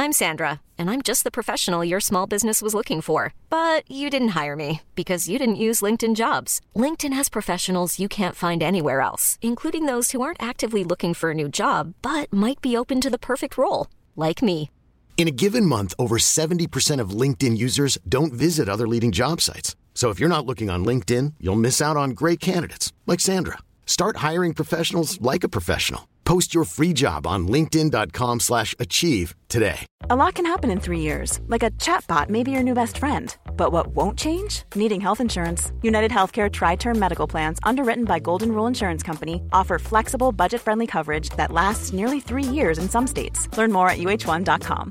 I'm Sandra, and I'm just the professional your small business was looking for. But you didn't hire me because you didn't use LinkedIn Jobs. LinkedIn has professionals you can't find anywhere else, including those who aren't actively looking for a new job, but might be open to the perfect role, like me. In a given month, over 70% of LinkedIn users don't visit other leading job sites. So if you're not looking on LinkedIn, you'll miss out on great candidates like Sandra. Start hiring professionals like a professional. Post your free job on linkedin.com/achieve today. A lot can happen in 3 years, like a chatbot may be your new best friend. But what won't change? Needing health insurance. United Healthcare Tri-Term Medical Plans, underwritten by Golden Rule Insurance Company, offer flexible, budget-friendly coverage that lasts nearly 3 years in some states. Learn more at uh1.com.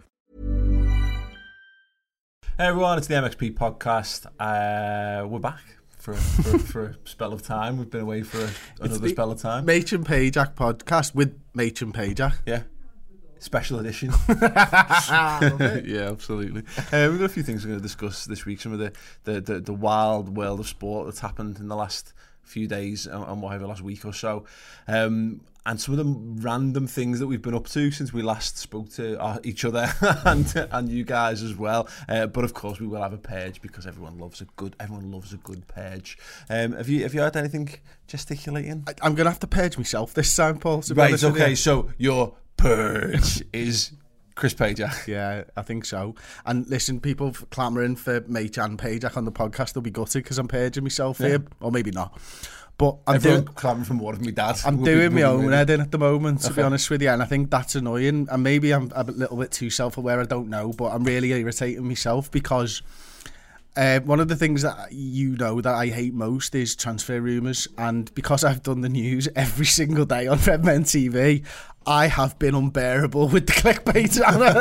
Hey everyone, it's the MXP podcast. We're back for a spell of time. We've been away for another spell of time. Machin Pajak podcast with Machin Pajak. Yeah. Special edition. Yeah, absolutely. We've got a few things we're going to discuss this week. Some of the wild world of sport that's happened in the last few days and whatever, last week or so. And some of the random things that we've been up to since we last spoke to each other and you guys as well. But of course, we will have a page because everyone loves a good page. Have you heard anything gesticulating? I'm gonna have to purge myself this time, Paul. Right. Okay. So your purge is Chris Pajak. Yeah, I think so. And listen, people clamouring for Machin Pajak on the podcast, they'll be gutted because I'm purging myself here, or maybe not. But I'm clamouring from what of my dad. I'm doing my own heading at the moment, to be honest with you, and I think that's annoying. And maybe I'm a little bit too self-aware, I don't know, but I'm really irritating myself because one of the things that you know that I hate most is transfer rumours, and because I've done the news every single day on Red Men TV, I have been unbearable with the clickbait.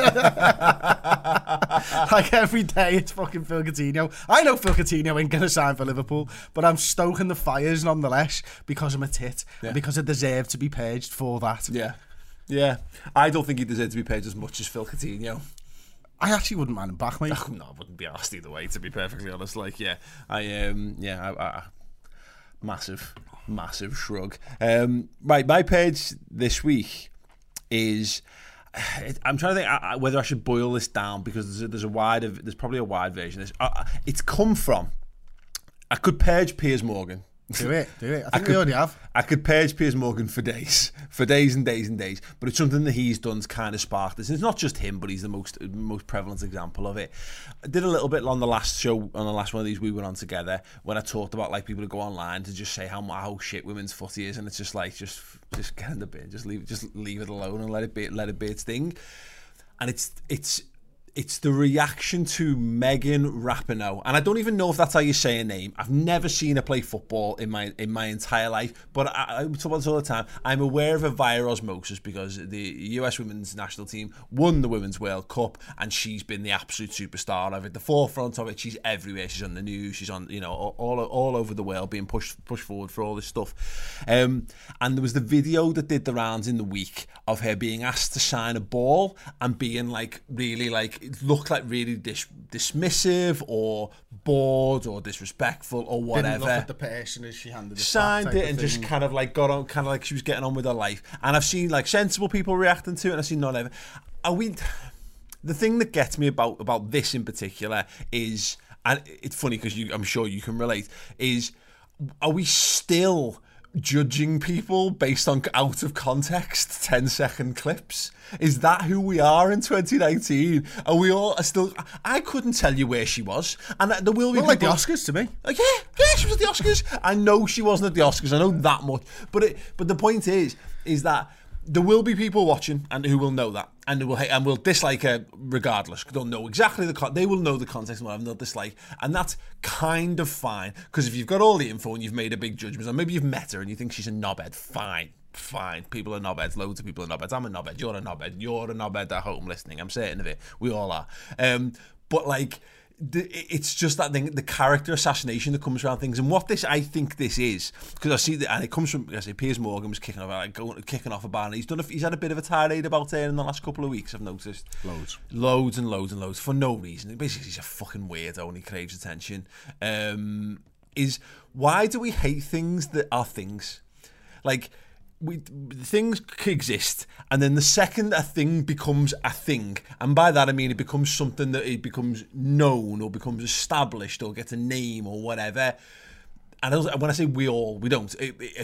Like every day it's fucking Phil Coutinho. I know Phil Coutinho ain't going to sign for Liverpool, but I'm stoking the fires nonetheless because I'm a tit, and because I deserve to be purged for that. Yeah. I don't think he deserves to be purged as much as Phil Coutinho. I actually wouldn't mind him back, mate. No, I wouldn't be asked either way, to be perfectly honest. Like, massive shrug. Right, my page this week is, I'm trying to think whether I should boil this down because there's probably a wide version of this. It's come from, I could purge Piers Morgan. Do it. I think we already have. I could purge Piers Morgan for days and days, but it's something that he's done's kind of sparked this. And it's not just him, but he's the most prevalent example of it. I did a little bit on the last show, on the last one of these we went on together, when I talked about like people who go online to just say how shit women's footy is, and it's just like just get in the bin, just leave it alone and let it be its thing. And it's the reaction to Megan Rapinoe, and I don't even know if that's how you say her name. I've never seen her play football in my entire life, but I talk about this all the time. I'm aware of her via osmosis because the US women's national team won the Women's World Cup, and she's been the absolute superstar of it, the forefront of it. She's everywhere. She's on the news. She's on, all over the world, being pushed forward for all this stuff. And there was the video that did the rounds in the week of her being asked to sign a ball and being like really like. It looked like really dismissive or bored or disrespectful or whatever. Didn't look at the person as she handed it. Signed it and just kind of like got on, kind of like she was getting on with her life. And I've seen like sensible people reacting to it, and I've seen none of it. The thing that gets me about this in particular is, and it's funny because I'm sure you can relate, is are we still judging people based on out of context 10-second clips? Is that who we are in 2019? Are we all still? I couldn't tell you where she was, and there will be people, like the Oscars to me. Yeah, she was at the Oscars. I know she wasn't at the Oscars. I know that much. But the point is that there will be people watching and who will know that, and who will hate and will dislike her regardless. They'll know exactly they will know the context and whatever, and they'll dislike, and that's kind of fine. Because if you've got all the info and you've made a big judgment, or maybe you've met her and you think she's a knobhead, fine. People are knobheads. Loads of people are knobheads. I'm a knobhead. You're a knobhead. You're a knobhead at home listening. I'm certain of it. We all are. But like, it's just that thing, the character assassination that comes around things, and what I think this is, because I see that, and it comes from, I say, Piers Morgan was kicking off about it. He's had a bit of a tirade about it in the last couple of weeks. I've noticed loads for no reason. Basically, he's a fucking weirdo and he craves attention. Is why do we hate things that are things? Like, things exist, and then the second a thing becomes a thing, and by that I mean it becomes something that it becomes known or becomes established or gets a name or whatever. And when I say we don't.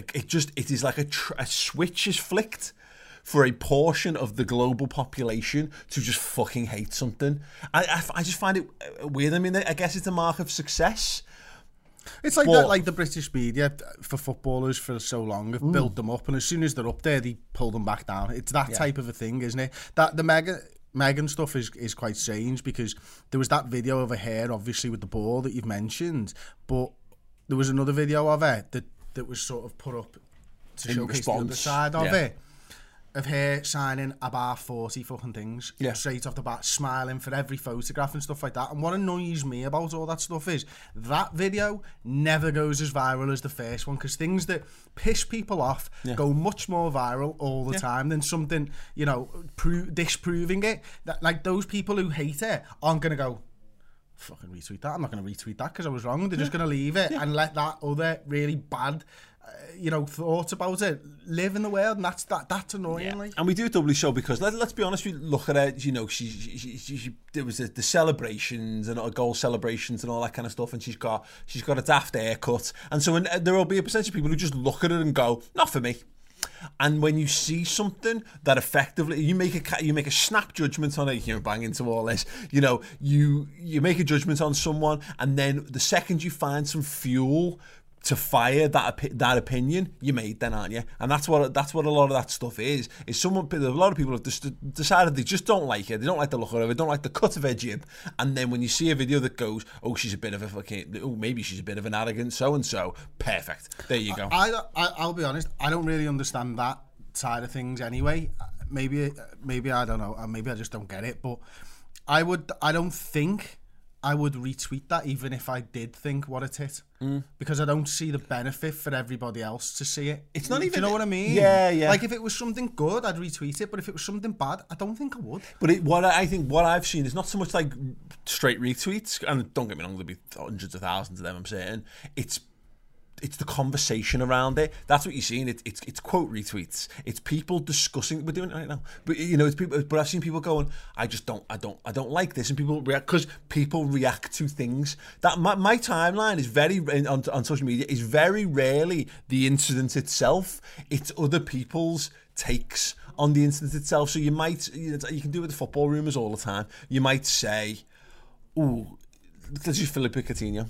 It is like a switch is flicked for a portion of the global population to just fucking hate something. I just find it weird. I mean, I guess it's a mark of success. It's like that, like the British media for footballers for so long have built them up, and as soon as they're up there, they pull them back down. It's that type of a thing, isn't it? That the Meghan stuff is quite strange, because there was that video of her hair, obviously with the ball that you've mentioned, but there was another video of her that was sort of put up to showcase the other side of it. Of her signing about 40 fucking things straight off the bat, smiling for every photograph and stuff like that. And what annoys me about all that stuff is that video never goes as viral as the first one, because things that piss people off go much more viral all the time than something, you know, disproving it. That, like, those people who hate it aren't going to go, fucking retweet that. I'm not going to retweet that because I was wrong. They're just going to leave it and let that other really bad thoughts about it live in the world, and that's annoying. Like. And we do it doubly so because let's be honest, we look at her, you know, she there was the celebrations and goal celebrations and all that kind of stuff, and she's got a daft haircut, and so there will be a percentage of people who just look at it and go, not for me. And when you see something that effectively you make a snap judgment on it, bang into all this, you make a judgment on someone, and then the second you find some fuel to fire that opinion, you made then, aren't you? And that's what a lot of that stuff is. A lot of people have decided they just don't like it. They don't like the look of it. They don't like the cut of her jib. And then when you see a video that goes, oh, she's a bit of a fucking, oh, maybe she's a bit of an arrogant so and so. Perfect. There you go. I'll be honest. I don't really understand that side of things anyway. Maybe I don't know. Maybe I just don't get it. But I don't think I would retweet that even if I did think what a tit. Because I don't see the benefit for everybody else to see it. It's not even... Do you know what I mean? Yeah. Like, if it was something good, I'd retweet it, but if it was something bad, I don't think I would. But what I've seen is not so much like straight retweets, and don't get me wrong, there'll be hundreds of thousands of them, I'm saying. It's the conversation around it. That's what you're seeing. It's quote retweets. It's people discussing. We're doing it right now, but it's people. But I've seen people going, I don't like this, and people react because people react to things. That my timeline is on social media is very rarely the incident itself. It's other people's takes on the incident itself. So you can do it with the football rumours all the time. You might say, "Ooh, let's use Philippe Coutinho.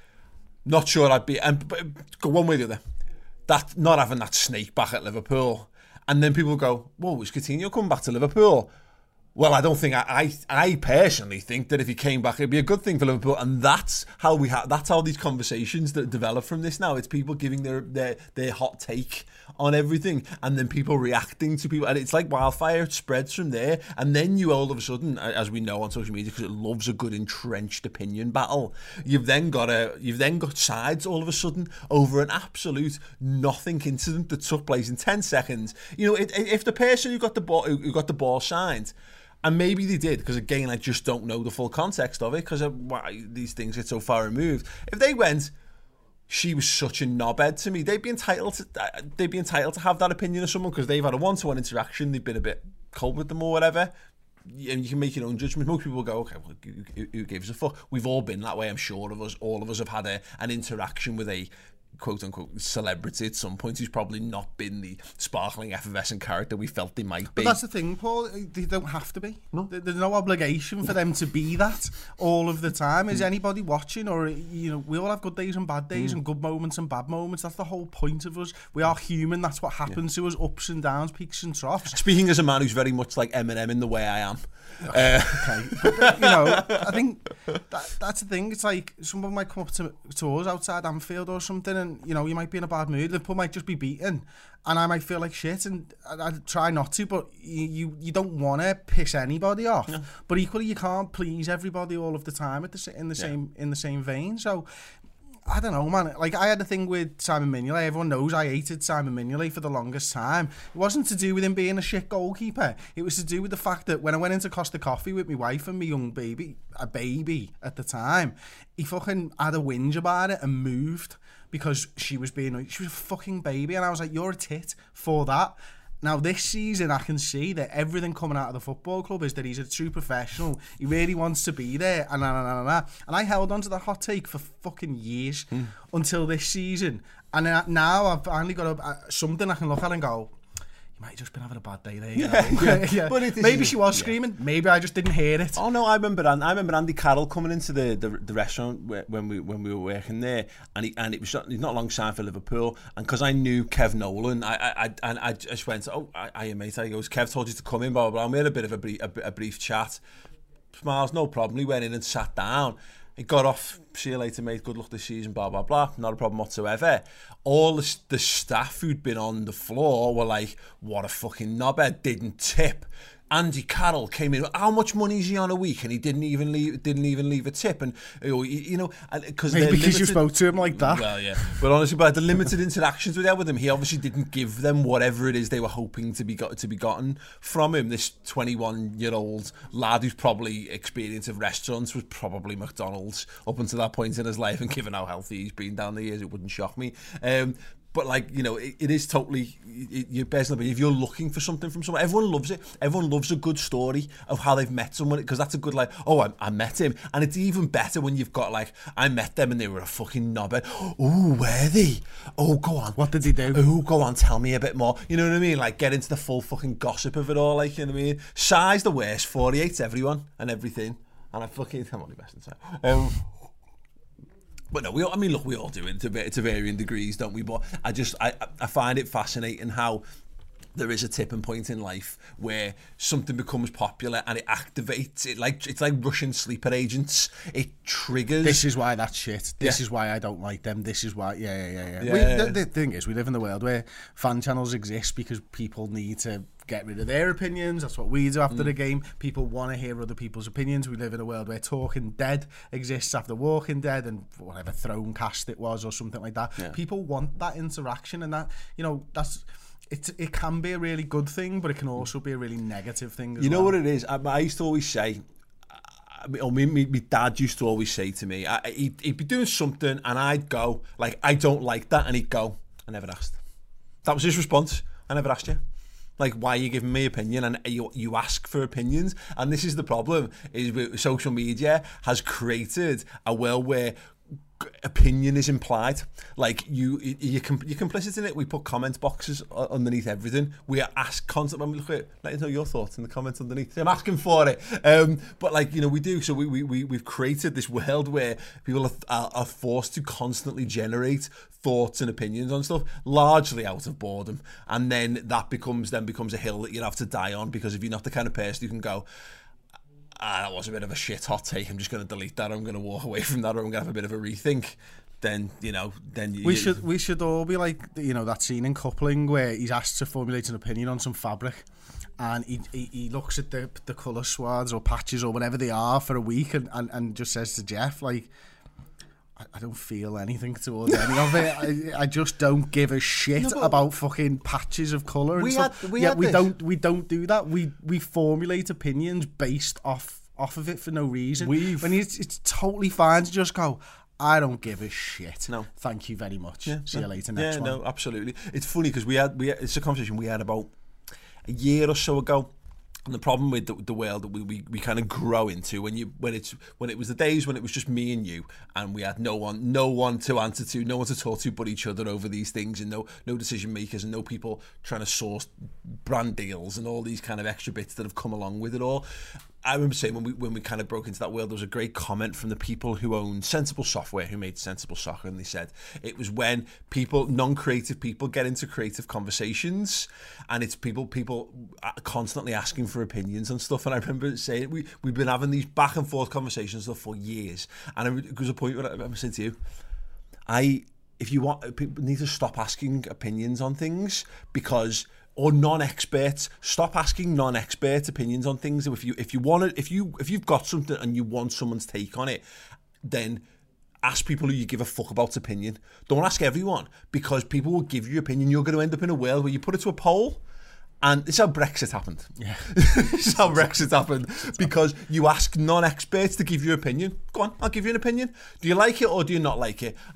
Not sure I'd be, and go one way or the other. That not having that snake back at Liverpool, and then people go, "Whoa, is Coutinho coming back to Liverpool?" Well, I don't think I personally think that if he came back, it'd be a good thing for Liverpool, and that's how that's how these conversations that develop from this now. It's people giving their hot take on everything, and then people reacting to people, and it's like wildfire. It spreads from there, and then you all of a sudden, as we know on social media, because it loves a good entrenched opinion battle, you've then got sides all of a sudden over an absolute nothing incident that took place in 10 seconds. If the person who got the ball signed. And maybe they did, because again, I just don't know the full context of it, because these things get so far removed. If they went, she was such a knobhead to me, they'd be entitled to have that opinion of someone, because they've had a one-to-one interaction, they've been a bit cold with them or whatever. And you can make your own judgment. Most people go, okay, well, who gives a fuck? We've all been that way, I'm sure of us. All of us have had an interaction with a quote-unquote celebrity at some point who's probably not been the sparkling, effervescent character we felt they might be. But that's the thing, Paul. They don't have to be. No. There's no obligation for them to be that all of the time. Is anybody watching? Or, we all have good days and bad days and good moments and bad moments. That's the whole point of us. We are human. That's what happens to us. Ups and downs, peaks and troughs. Speaking as a man who's very much like Eminem in the way I am. Okay. But, I think that's the thing. It's like someone might come up to us outside Anfield or something, and you might be in a bad mood. Liverpool might just be beaten, and I might feel like shit, and I try not to, but you don't want to piss anybody off. No. But equally, you can't please everybody all of the time in the same vein. So I don't know, man. Like, I had a thing with Simon Mignolet. Everyone knows I hated Simon Mignolet for the longest time. It wasn't to do with him being a shit goalkeeper. It was to do with the fact that when I went into Costa Coffee with my wife and my young baby, a baby at the time, he fucking had a whinge about it and moved because she was a fucking baby. And I was like, you're a tit for that. Now, this season, I can see that everything coming out of the football club is that he's a true professional. He really wants to be there. And I held on to that hot take for fucking years until this season. And now I've finally got something I can look at and go, you might have just been having a bad day there. You know? Yeah. But maybe she was screaming. Maybe I just didn't hear it. Oh no, I remember Andy Carroll coming into the restaurant when we were working there, and he's not long signed for Liverpool, and because I knew Kev Nolan, I just went, I mate. I goes, Kev told you to come in, blah blah blah. And we had a bit of a brief chat. Smiles, no problem. He went in and sat down. He got off, see you later, mate, good luck this season, blah, blah, blah. Not a problem whatsoever. All the staff who'd been on the floor were like, what a fucking knobhead, didn't tip. Andy Carroll came in, how much money is he on a week? And he didn't even leave a tip. And, you know, because you spoke to him like that. Well, yeah. But honestly, by the limited interactions we had with him, he obviously didn't give them whatever it is they were hoping to be gotten from him. This 21-year-old lad whose probably experience of restaurants was probably McDonald's up until that point in his life, and given how healthy he's been down the years, it wouldn't shock me. But like, you know, it is totally, you're personally, if you're looking for something from someone, everyone loves it. Everyone loves a good story of how they've met someone, because that's a good, like, oh, I met him. And it's even better when you've got like, I met them and they were a fucking knobhead. Oh, were they? Oh, go on. What did he do? Oh, go on, tell me a bit more. You know what I mean? Like, get into the full fucking gossip of it all, like, you know what I mean? Shy's the worst for, he hates everyone and everything. And I'm only best inside. But no, we all do it to varying degrees, don't we? But I find it fascinating how there is a tipping point in life where something becomes popular and it activates it. It's like Russian sleeper agents. It triggers. This is why that's shit. This is why I don't like them. This is why. Yeah. The thing is, we live in a world where fan channels exist because people need to get rid of their opinions. That's what we do after the game. People want to hear other people's opinions. We live in a world where Talking Dead exists after Walking Dead and whatever Thronecast it was or something like that. Yeah. People want that interaction, and that, you know, it can be a really good thing, but it can also be a really negative thing as You know what it is? I used to always say, or my dad used to always say to me, he'd be doing something and I'd go, like, I don't like that, and he'd go, I never asked. That was his response. I never asked you. Like, why are you giving me opinion? And you ask for opinions. And this is the problem, is social media has created a world where opinion is implied. Like, you're complicit in it. We put comment boxes underneath everything. We ask constantly, when we look at it, let us know your thoughts in the comments underneath. I'm asking for it. But like, you know, we do. So we've created this world where people are forced to constantly generate thoughts and opinions on stuff, largely out of boredom. And then that becomes a hill that you have to die on, because if you're not the kind of person who can go, that was a bit of a shit hot take, I'm just going to delete that, or I'm going to walk away from that, or I'm going to have a bit of a rethink, then, you know, we should all be like, you know, that scene in Coupling where he's asked to formulate an opinion on some fabric, and he looks at the colour swaths or patches or whatever they are for a week and just says to Jeff, like, I don't feel anything towards any of it. I just don't give a shit about fucking patches of colour and stuff. We don't do that. We formulate opinions based off of it for no reason. When it's totally fine to just go, I don't give a shit. No, thank you very much. See you later. Next one. Yeah, no, absolutely. It's funny because it's a conversation we had about a year or so ago. And the problem with the world that we kind of grow into when it was the days when it was just me and you, and we had no one to answer to, no one to talk to but each other over these things, and no decision makers, and no people trying to source brand deals and all these kind of extra bits that have come along with it all. I remember saying when we kind of broke into that world, there was a great comment from the people who own Sensible Software, who made Sensible Soccer, and they said it was when non-creative people get into creative conversations, and it's people constantly asking for opinions and stuff. And I remember saying we've been having these back and forth conversations for years, and it was a point where I said to you, if you want, people need to stop asking opinions on things, or non-experts, stop asking non-expert opinions on things. If you've got something and you want someone's take on it, then ask people who you give a fuck about's opinion. Don't ask everyone, because people will give you your opinion. You're going to end up in a world where you put it to a poll, and this is how Brexit happened. Yeah. This is how Brexit happened, because you ask non-experts to give you your opinion. Go on, I'll give you an opinion. Do you like it or do you not like it?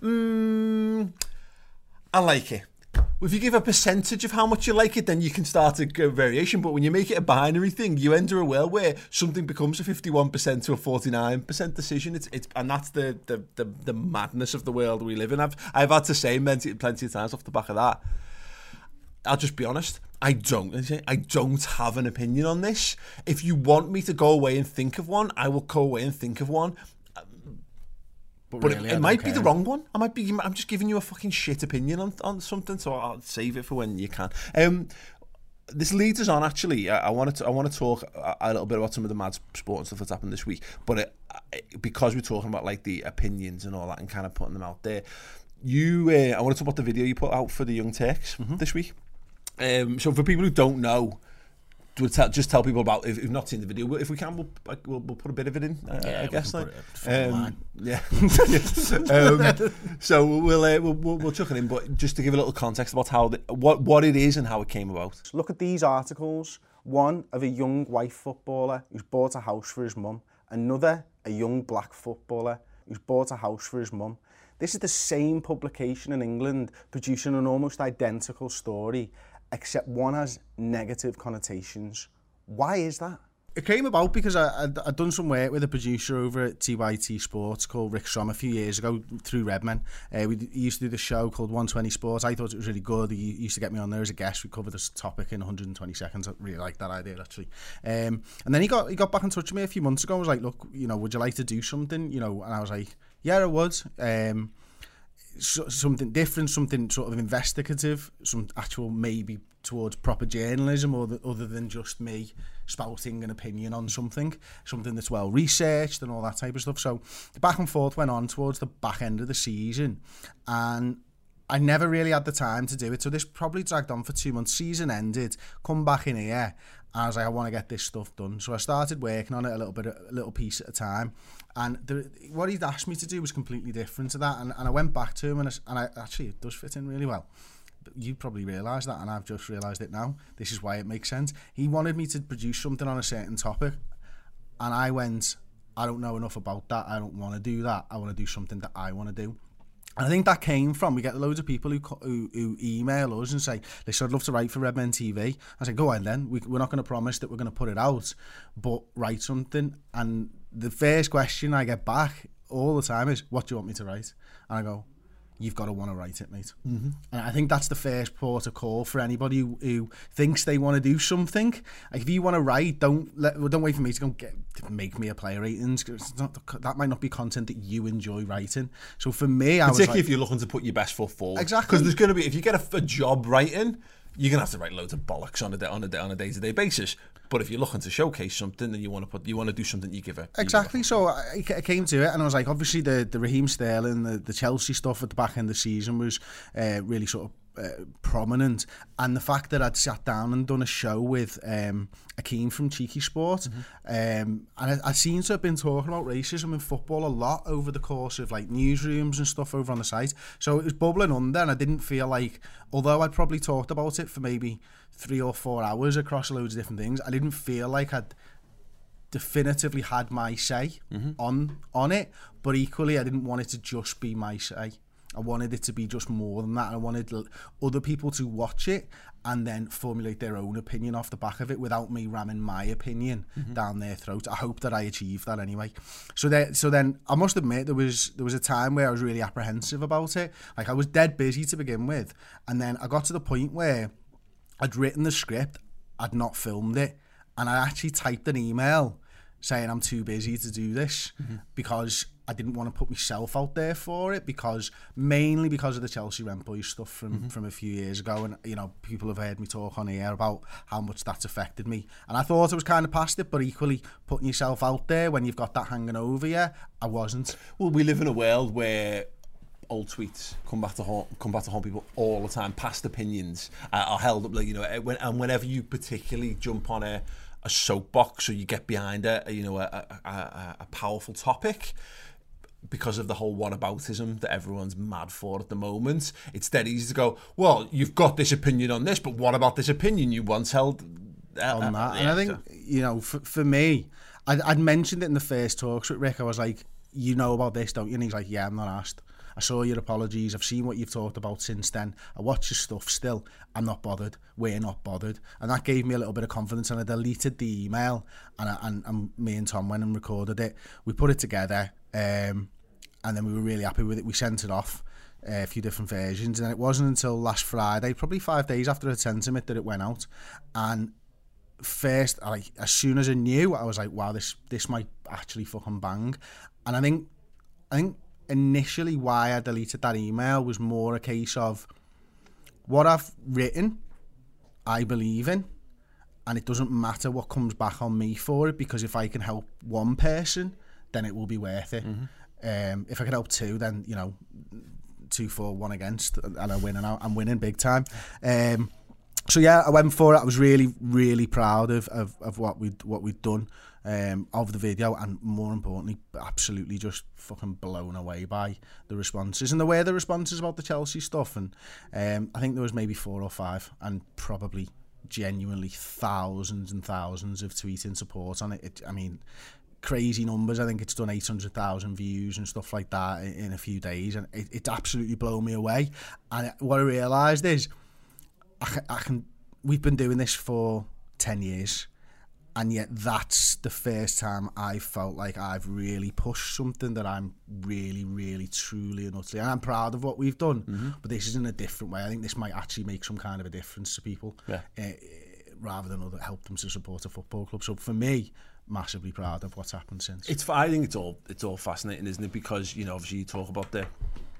I like it. If you give a percentage of how much you like it, then you can start a variation. But when you make it a binary thing, you enter a world where something becomes a 51% to a 49% decision. And that's the madness of the world we live in. I've had to say plenty of times off the back of that. I'll just be honest. I don't have an opinion on this. If you want me to go away and think of one, I will go away and think of one. But really, it might be the wrong one. I'm just giving you a fucking shit opinion on something, so I'll save it for when you can. This leads us on, actually. I want to talk a little bit about some of the mad sport and stuff that's happened this week. But because we're talking about like the opinions and all that and kind of putting them out there, I want to talk about the video you put out for the Young Turks this week. So for people who don't know, just tell people about, if you've not seen the video, if we can, we'll put a bit of it in, I guess. Yeah. So we'll chuck it in, but just to give a little context about how what it is and how it came about. Look at these articles. One of a young white footballer who's bought a house for his mum. Another, a young black footballer who's bought a house for his mum. This is the same publication in England producing an almost identical story, except one has negative connotations. Why is that? It came about because I'd done some work with a producer over at TYT Sports called Rick Strom a few years ago through Redmen. He used to do this show called 120 Sports. I thought it was really good. He used to get me on there as a guest. We covered this topic in 120 seconds. I really liked that idea, actually. And then he got back in touch with me a few months ago and was like, look, would you like to do something? And I was like, yeah, I would. Something different, something sort of investigative, some actual maybe towards proper journalism, or other than just me spouting an opinion on something that's well researched and all that type of stuff. So the back and forth went on towards the back end of the season, and I never really had the time to do it. So this probably dragged on for 2 months. Season ended, come back in here, and I was like, I want to get this stuff done. So I started working on it a little piece at a time. And what he'd asked me to do was completely different to that. And I went back to him, and actually, it does fit in really well. You probably realise that, and I've just realised it now. This is why it makes sense. He wanted me to produce something on a certain topic, and I went, I don't know enough about that. I don't want to do that. I want to do something that I want to do. And I think that came from, we get loads of people who email us and say, listen, I'd love to write for Redmen TV. I say, go on then. We're not going to promise that we're going to put it out, but write something. And the first question I get back all the time is, what do you want me to write? And I go, you've got to want to write it, mate. Mm-hmm. And I think that's the first port of call for anybody who thinks they want to do something. Like, if you want to write, don't wait for me to make me a player ratings. That might not be content that you enjoy writing. So for me, particularly if you're looking to put your best foot forward. Exactly. Because there's going to be, if you get a job writing, you're going to have to write loads of bollocks on a day-to-day basis. But if you're looking to showcase something and you want to do something, you give it. Exactly. So I came to it and I was like, obviously the Raheem Sterling, the Chelsea stuff at the back end of the season was really sort of prominent, and the fact that I'd sat down and done a show with Akeem from Cheeky Sport, and I seem to have been talking about racism in football a lot over the course of like newsrooms and stuff over on the site. So it was bubbling under, and I didn't feel like, although I'd probably talked about it for maybe 3 or 4 hours across loads of different things, I didn't feel like I'd definitively had my say on it. But equally, I didn't want it to just be my say. I wanted it to be just more than that. I wanted other people to watch it and then formulate their own opinion off the back of it without me ramming my opinion down their throat. I hope that I achieved that anyway. So then I must admit there was a time where I was really apprehensive about it. Like, I was dead busy to begin with, and then I got to the point where I'd written the script, I'd not filmed it, and I actually typed an email saying I'm too busy to do this because I didn't want to put myself out there for it, mainly because of the Chelsea Rent Boys stuff from a few years ago, and people have heard me talk on the air about how much that's affected me, and I thought I was kind of past it, but equally putting yourself out there when you've got that hanging over you, I wasn't. Well, we live in a world where old tweets come back to haunt people all the time. Past opinions are held up, whenever you particularly jump on a soapbox or you get behind a powerful topic, because of the whole whataboutism that everyone's mad for at the moment. It's dead easy to go, well, you've got this opinion on this, but what about this opinion you once held on that? And I think, you know, for me, I'd mentioned it in the first talks with Rick. I was like, you know about this, don't you? And he's like, yeah, I'm not asked. I saw your apologies. I've seen what you've talked about since then. I watch your stuff still. I'm not bothered. We're not bothered. And that gave me a little bit of confidence. And I deleted the email, and me and Tom went and recorded it. We put it together, and then we were really happy with it. We sent it off, a few different versions, and it wasn't until last Friday, probably 5 days after I sent him it, that it went out. And first, as soon as I knew, I was like, wow, this might actually fucking bang. And I think initially why I deleted that email was more a case of what I've written, I believe in, and it doesn't matter what comes back on me for it, because if I can help one person, then it will be worth it. If I can help two, then, you know, 2 for 1 against, and I win, and I'm winning big time. So yeah, I went for it. I was really, really proud of what we'd done of the video, and more importantly, absolutely just fucking blown away by the responses and the way the responses about the Chelsea stuff. And I think there was maybe 4 or 5, and probably genuinely thousands and thousands of tweeting support on it. I mean, crazy numbers. I think it's done 800,000 views and stuff like that in a few days, and it absolutely blew me away. And what I realised is, we've been doing this for 10 years, and yet that's the first time I felt like I've really pushed something that I'm really, really, truly and utterly, and I'm proud of what we've done, but this is in a different way. I think this might actually make some kind of a difference to people, rather than help them to support a football club. So for me, massively proud of what's happened since. I think it's all fascinating, isn't it? Because, you know, obviously you talk about the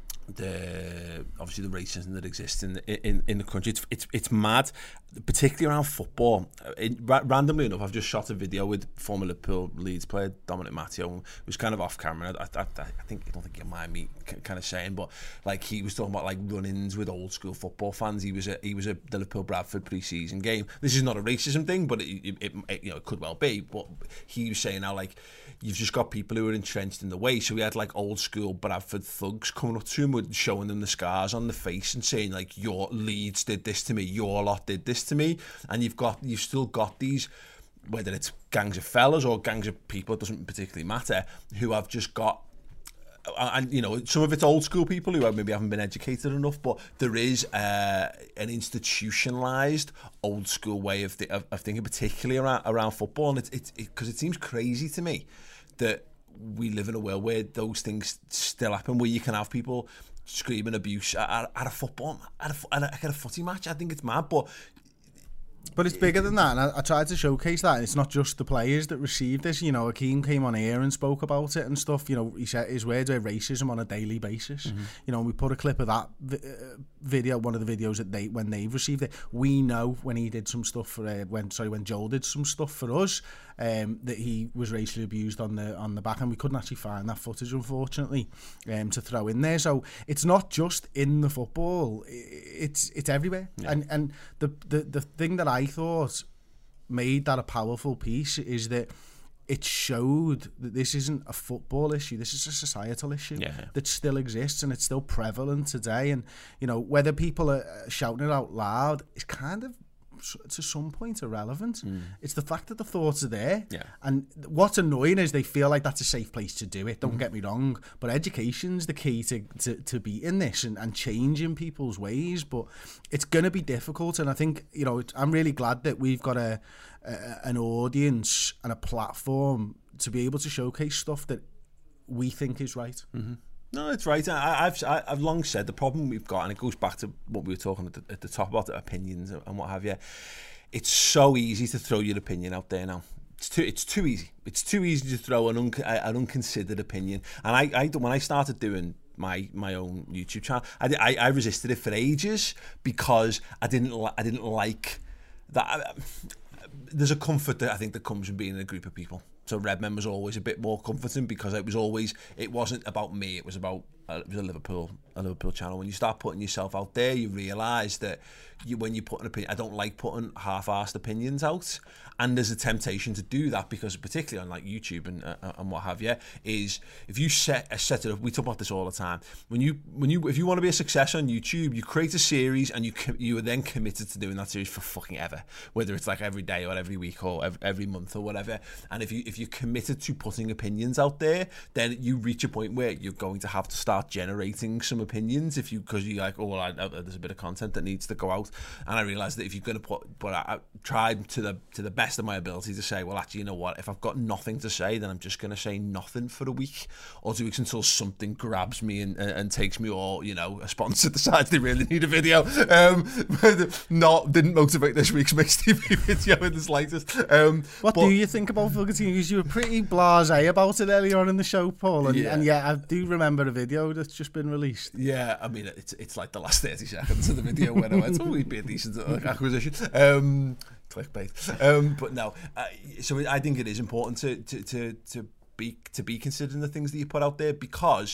racism that exists in the country. It's mad, particularly around football. Randomly enough, I've just shot a video with former Liverpool Leeds player Dominic Matteo, who was kind of off camera. I don't think you mind me kind of saying, but like, he was talking about like run-ins with old school football fans. He was at the Liverpool Bradford pre-season game. This is not a racism thing, but it you know, it could well be. But he was saying how, like, you've just got people who are entrenched in the way. So we had like old school Bradford thugs coming up to him, showing them the scars on the face and saying, like, your Leeds did this to me, your lot did this to me. And you've still got these, whether it's gangs of fellas or gangs of people, it doesn't particularly matter, who have just got, and you know, some of it's old school people who maybe haven't been educated enough, but there is an institutionalized old school way of thinking, particularly around football. And it's because it seems crazy to me that we live in a world where those things still happen, where you can have people screaming abuse at a football, at a footy match. I think it's mad, but it's bigger than that, and I tried to showcase that. It's not just the players that received this. You know, Akeem came on here and spoke about it and stuff. You know, he said his words were racism on a daily basis. You know, we put a clip of that video, one of the videos that when they've received it. We know when he did some stuff for when Joel did some stuff for us, that he was racially abused on the back, and we couldn't actually find that footage, unfortunately, to throw in there. So it's not just in the football; it's everywhere. Yeah. And the thing that I thought made that a powerful piece is that it showed that this isn't a football issue. This is a societal issue that still exists, and it's still prevalent today. And, you know, whether people are shouting it out loud is kind of, to some point, irrelevant. It's the fact that the thoughts are there. Yeah. And what's annoying is they feel like that's a safe place to do it. Don't get me wrong, but education's the key to beating this and changing people's ways. But it's going to be difficult, and I think, you know, I'm really glad that we've got an audience and a platform to be able to showcase stuff that we think is right. No, it's right. I've long said the problem we've got, and it goes back to what we were talking at the top about the opinions and what have you. It's so easy to throw your opinion out there now. It's too easy. It's too easy to throw an unconsidered opinion. And I when I started doing my own YouTube channel, I resisted it for ages because I didn't like that. There's a comfort that I think that comes from being in a group of people. So Redmen was always a bit more comforting because it wasn't about me, it was about it was a Liverpool channel. When you start putting yourself out there, you realise that when you put an opinion, I don't like putting half-arsed opinions out, and there's a temptation to do that because, particularly on like YouTube and what have you, is if you set it up. We talk about this all the time. If you want to be a success on YouTube, you create a series and you are then committed to doing that series for fucking ever, whether it's like every day or every week or every month or whatever. And if you're committed to putting opinions out there, then you reach a point where you're going to have to start generating some opinions because you're like, oh well, there's a bit of content that needs to go out. And I realised that if you're going to but I tried to the best of my ability to say, well, actually, you know what? If I've got nothing to say, then I'm just going to say nothing for a week or 2 weeks until something grabs me and takes me, or a sponsor decides they really need a video. Didn't motivate this week's Mixed TV video in the slightest. What do you think about Fugatini? Because you were pretty blasé about it earlier on in the show, Paul, and yeah, I do remember a video that's just been released. Yeah, I mean, it's like the last 30 seconds of the video when I went, oh, we'd be a decent acquisition. Clickbait. But no, so I think it is important to be considering the things that you put out there because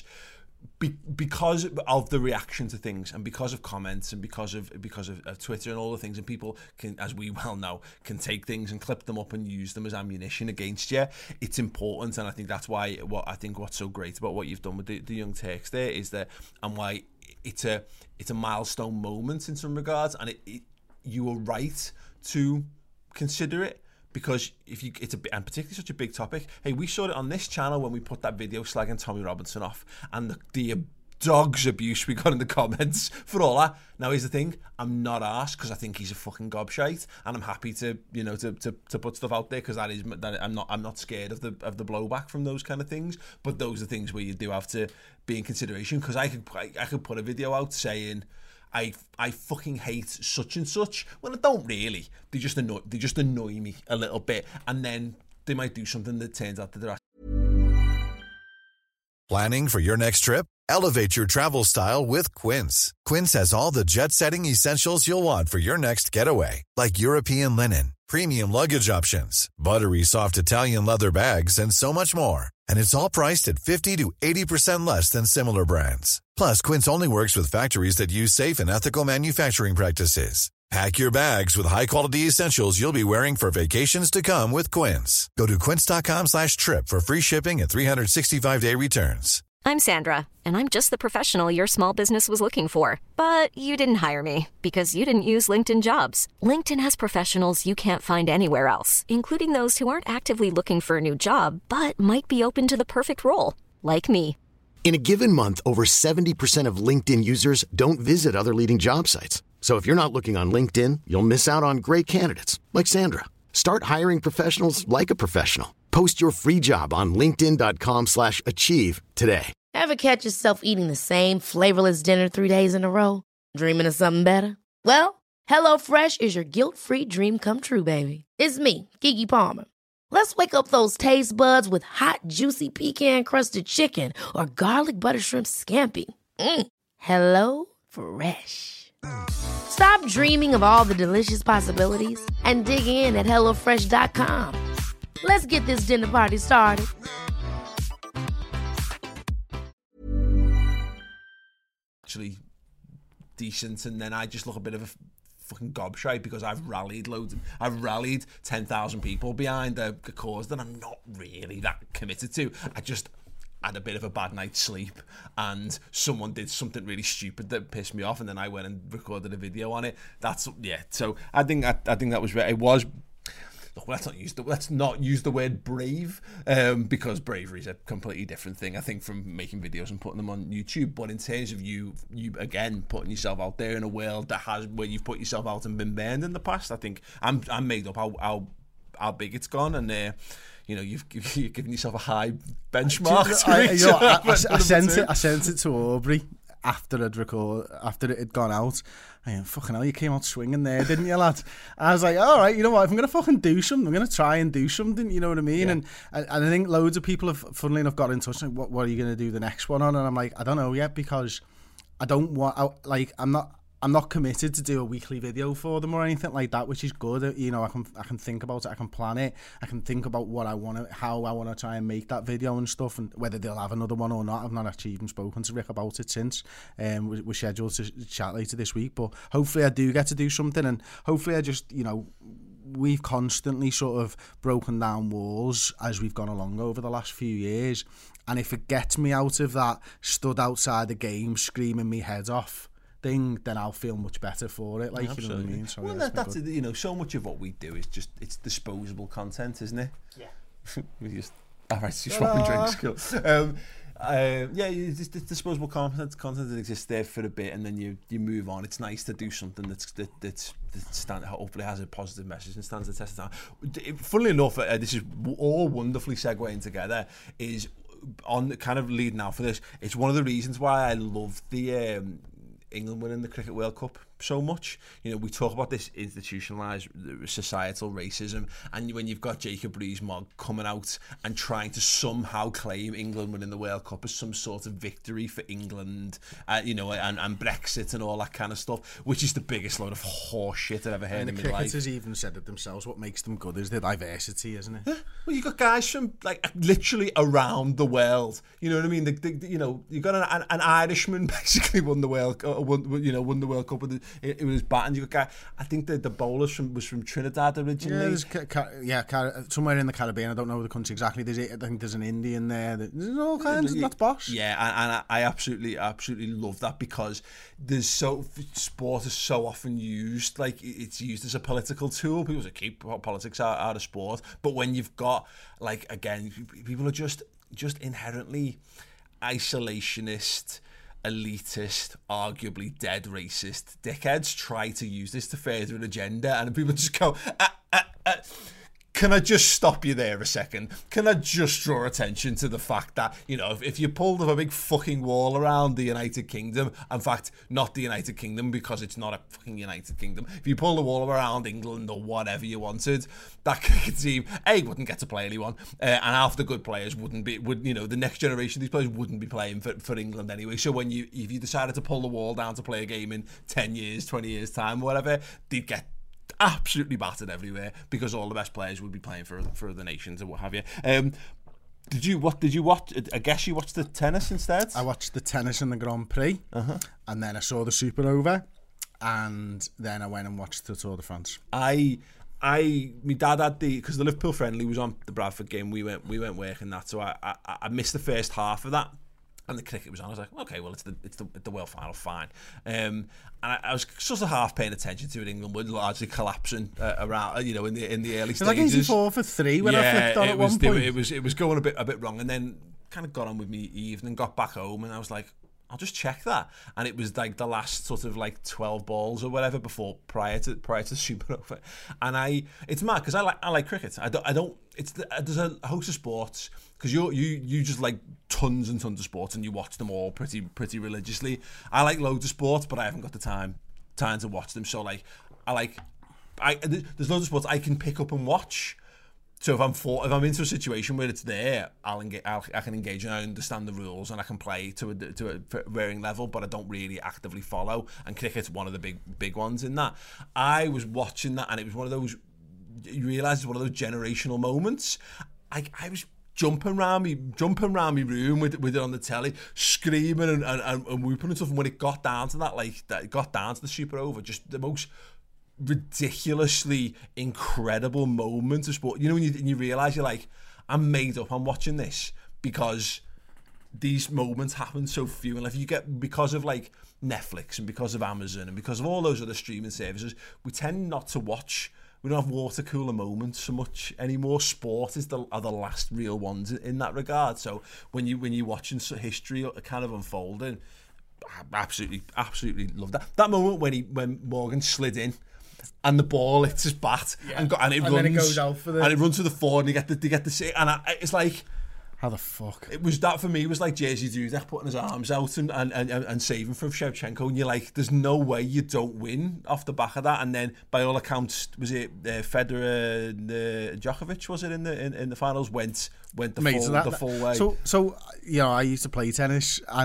of the reaction to things, and because of comments, and because of Twitter and all the things, and people can, as we well know, can take things and clip them up and use them as ammunition against you. It's important, and I think that's why what's so great about what you've done with the Young Turks there is that, and why it's a milestone moment in some regards, and you were right to consider it. Because and particularly such a big topic. Hey, we saw it on this channel when we put that video slagging Tommy Robinson off, and the dog's abuse we got in the comments for all that. Now here's the thing: I'm not arsed because I think he's a fucking gobshite, and I'm happy to put stuff out there because I'm not scared of the blowback from those kind of things. But those are things where you do have to be in consideration, because I could put a video out saying, I fucking hate such and such. Well, I don't really. They just annoy me a little bit, and then they might do something that turns out that they're actually... Planning for your next trip? Elevate your travel style with Quince. Quince has all the jet-setting essentials you'll want for your next getaway, like European linen, premium luggage options, buttery soft Italian leather bags, and so much more. And it's all priced at 50 to 80% less than similar brands. Plus, Quince only works with factories that use safe and ethical manufacturing practices. Pack your bags with high-quality essentials you'll be wearing for vacations to come with Quince. Go to quince.com/trip for free shipping and 365-day returns. I'm Sandra, and I'm just the professional your small business was looking for. But you didn't hire me because you didn't use LinkedIn Jobs. LinkedIn has professionals you can't find anywhere else, including those who aren't actively looking for a new job, but might be open to the perfect role, like me. In a given month, over 70% of LinkedIn users don't visit other leading job sites. So if you're not looking on LinkedIn, you'll miss out on great candidates like Sandra. Start hiring professionals like a professional. Post your free job on linkedin.com/achieve today. Ever catch yourself eating the same flavorless dinner 3 days in a row? Dreaming of something better? Well, HelloFresh is your guilt-free dream come true, baby. It's me, Keke Palmer. Let's wake up those taste buds with hot, juicy pecan-crusted chicken or garlic butter shrimp scampi. Hello Fresh. Stop dreaming of all the delicious possibilities and dig in at HelloFresh.com. Let's get this dinner party started. Actually decent, and then I just look a bit of a fucking gobshite because I've rallied 10,000 people behind a cause that I'm not really that committed to. I just had a bit of a bad night's sleep, and someone did something really stupid that pissed me off, and then I went and recorded a video on it. So I think that was it was. Look, let's not use the word brave, because bravery is a completely different thing, I think, from making videos and putting them on YouTube. But in terms of you again putting yourself out there in a world where you've put yourself out and been banned in the past, I think I'm made up how big it's gone, and you've given yourself a high benchmark. I sent it to Aubrey after it had gone out. Fucking hell, you came out swinging there, didn't you, lad? I was like, all right, you know what, if I'm going to fucking do something, I'm going to try and do something, you know what I mean? Yeah. And I think loads of people have, funnily enough, got in touch, like, what are you going to do the next one on? And I'm like, I don't know yet, because I don't want, I'm I'm not committed to do a weekly video for them or anything like that, which is good. You know, I can think about it, I can plan it, I can think about what I want to, how I want to try and make that video and stuff, and whether they'll have another one or not. I've not actually even spoken to Rick about it since. We're scheduled to chat later this week, but hopefully I do get to do something, and hopefully I just, you know, we've constantly sort of broken down walls as we've gone along over the last few years, and if it gets me out of that stood outside the game screaming me head off thing, then I'll feel much better for it. Like, you know what I mean? So, well, that's you know, so much of what we do is just, it's disposable content, isn't it? Yeah. We just swapping drinks. Cool. Yeah, it's disposable content that exists there for a bit, and then you move on. It's nice to do something that's hopefully has a positive message and stands the test of time. Funnily enough, this is all wonderfully segueing together. Is on kind of leading out for this. It's one of the reasons why I love the England winning the Cricket World Cup so much. You know, we talk about this institutionalised societal racism, and when you've got Jacob Rees-Mogg coming out and trying to somehow claim England winning the World Cup as some sort of victory for England, you know, and Brexit and all that kind of stuff, which is the biggest load of horse shit I've ever heard in my life. And the cricketers even said it themselves, what makes them good is the diversity, isn't it? Yeah. Well, you've got guys from, like, literally around the world. You know what I mean? You know, you've got an Irishman basically won the World Cup with it was bat, and you got, I think the bowler was from Trinidad originally. Yeah, somewhere in the Caribbean. I don't know the country exactly. I think there's an Indian there. There's all kinds. That's boss. Yeah, and I absolutely love that, because sport is so often used, like, it's used as a political tool. People say keep politics out of sport, but when you've got, like, again, people are just inherently isolationist, elitist, arguably dead racist dickheads try to use this to further an agenda, and people just go, can I just stop you there a second? Can I just draw attention to the fact that, you know, if you pulled up a big fucking wall around the United Kingdom, in fact, not the United Kingdom, because it's not a fucking United Kingdom, if you pulled the wall around England or whatever you wanted, that cricket team, wouldn't get to play anyone, and half the good players you know, the next generation of these players wouldn't be playing for England anyway. So if you decided to pull the wall down to play a game in 10 years, 20 years time, whatever, they'd get absolutely battered everywhere, because all the best players would be playing for other nations and what have you. Did you watch? I guess you watched the tennis instead. I watched the tennis and the Grand Prix, and then I saw the Super Over, and then I went and watched the Tour de France. My dad had because the Liverpool friendly was on the Bradford game. We went working that, so I missed the first half of that. And the cricket was on. I was like, okay, well, it's the World Final, fine. And I was sort of half paying attention to it. England were largely collapsing around, you know, in the early stages. It was like 84 for 3 when I flicked on at one point. It was going a bit wrong, and then kind of got on with me evening, got back home, and I was like, I'll just check that. And it was like the last sort of like 12 balls or whatever prior to Super Over. And it's mad, because I like cricket. I don't. There's a host of sports, because you just like tons and tons of sports, and you watch them all pretty religiously. I like loads of sports, but I haven't got the time to watch them. So like there's loads of sports I can pick up and watch. So if I'm into a situation where it's there, I can engage, and I understand the rules, and I can play to a varying level, but I don't really actively follow. And cricket's one of the big ones in that. I was watching that, and it was one of those. You realise it's one of those generational moments. I was jumping around me room with it on the telly, screaming and whooping and stuff. And when it got down to it got down to the Super Over, just the most ridiculously incredible moment of sport. You know, when you realise, you're like, I'm made up, I'm watching this, because these moments happen so few. And if you get, because of like Netflix and because of Amazon and because of all those other streaming services, we tend not to watch. We don't have water cooler moments so much anymore. Sport are the last real ones in that regard. So when you're watching history kind of unfolding, I absolutely love that. That moment when Morgan slid in and the ball hits his bat, and it runs, then it goes out for and it runs to the forward, and they get the and it's like, how the fuck? It was that for me was like Jerzy Dudek putting his arms out and saving from Shevchenko, and you're like, there's no way you don't win off the back of that. And then by all accounts, was it Federer, Djokovic, was it in the finals, went the full way. So you know, I used to play tennis, and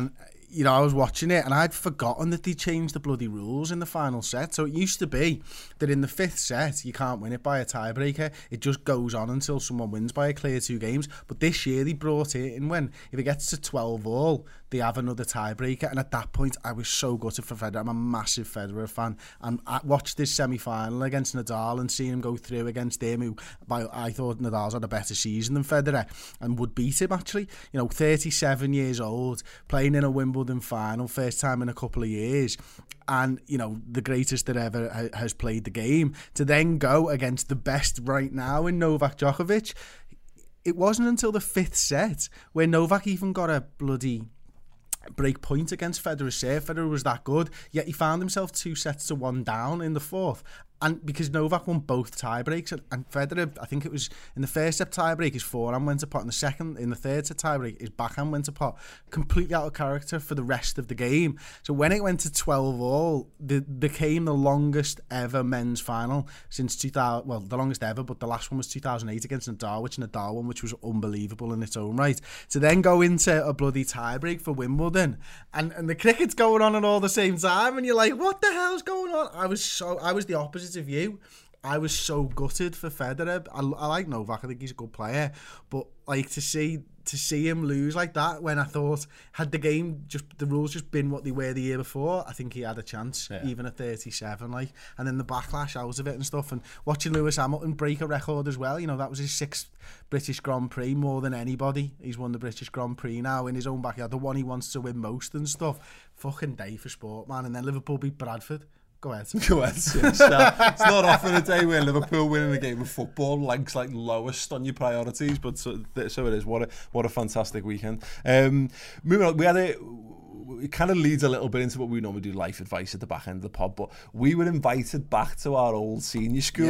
you know, I was watching it and I'd forgotten that they changed the bloody rules in the final set. So it used to be that in the 5th set, you can't win it by a tiebreaker. It just goes on until someone wins by a clear 2 games. But this year they brought it in when, if it gets to 12-all, they have another tiebreaker. And at that point, I was so gutted for Federer. I'm a massive Federer fan. And I watched this semi-final against Nadal and seeing him go through against him, who I thought Nadal's had a better season than Federer and would beat him, actually. You know, 37 years old, playing in a Wimbledon final, first time in a couple of years, and, you know, the greatest that ever has played the game, to then go against the best right now in Novak Djokovic. It wasn't until the 5th set where Novak even got a bloody break point against Federer's serve. Federer was that good, yet he found himself 2-1 down in the 4th. And because Novak won both tiebreaks, and Federer, I think it was in the first set tiebreak, his forehand went to pot, in the third set tiebreak, his backhand went to pot. Completely out of character for the rest of the game. So when it went to 12-all, became the longest ever men's final since 2000. Well, the longest ever, but the last one was 2008 against Nadal, which Nadal won, which was unbelievable in its own right. To then go into a bloody tiebreak for Wimbledon, and the cricket's going on at all the same time, and you're like, what the hell's going on? I was the opposite of you. I was so gutted for Federer. I like Novak. I think he's a good player, but like to see him lose like that, when I thought, had the rules just been what they were the year before, I think he had a chance, even at 37. Like, and then the backlash out of it and stuff, and watching Lewis Hamilton break a record as well. You know, that was his 6th British Grand Prix, more than anybody. He's won the British Grand Prix now in his own backyard, the one he wants to win most and stuff. Fucking day for sport, man. And then Liverpool beat Bradford. Go ahead. Yes. It's not often a day where Liverpool winning a game of football ranks like lowest on your priorities, but so it is. What a fantastic weekend. Moving on, it kind of leads a little bit into what we normally do, life advice at the back end of the pod, but we were invited back to our old senior school